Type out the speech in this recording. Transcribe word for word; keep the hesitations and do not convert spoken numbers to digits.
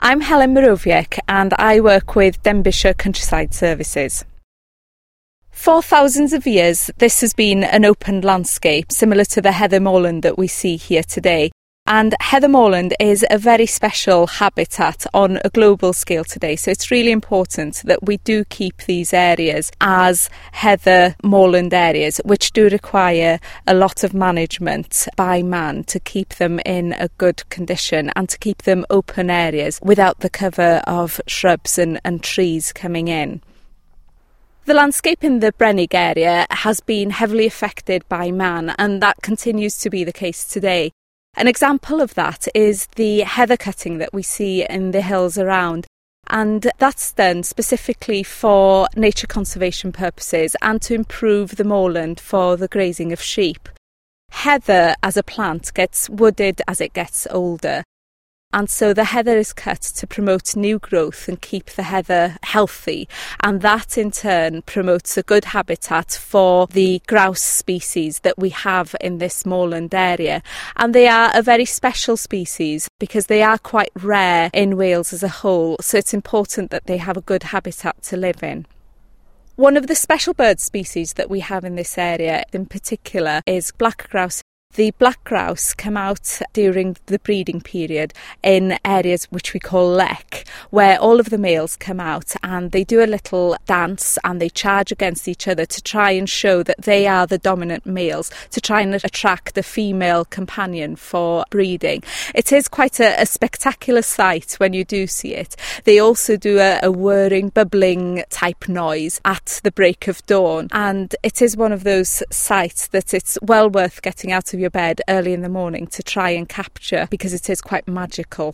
I'm Helen Morowiec and I work with Denbighshire Countryside Services. For thousands of years, this has been an open landscape, similar to the heather moorland that we see here today. And heather moorland is a very special habitat on a global scale today. So it's really important that we do keep these areas as heather moorland areas, which do require a lot of management by man to keep them in a good condition and to keep them open areas without the cover of shrubs and, and trees coming in. The landscape in the Brennig area has been heavily affected by man, and that continues to be the case today. An example of that is the heather cutting that we see in the hills around, and that's done specifically for nature conservation purposes and to improve the moorland for the grazing of sheep. Heather as a plant gets wooded as it gets older. And so the heather is cut to promote new growth and keep the heather healthy. And that in turn promotes a good habitat for the grouse species that we have in this moorland area. And they are a very special species because they are quite rare in Wales as a whole. So it's important that they have a good habitat to live in. One of the special bird species that we have in this area in particular is black grouse. The black grouse come out during the breeding period in areas which we call lek, where all of the males come out and they do a little dance and they charge against each other to try and show that they are the dominant males, to try and attract a female companion for breeding. It is quite a, a spectacular sight when you do see it. They also do a, a whirring, bubbling type noise at the break of dawn, and it is one of those sights that it's well worth getting out of your bed early in the morning to try and capture because it is quite magical.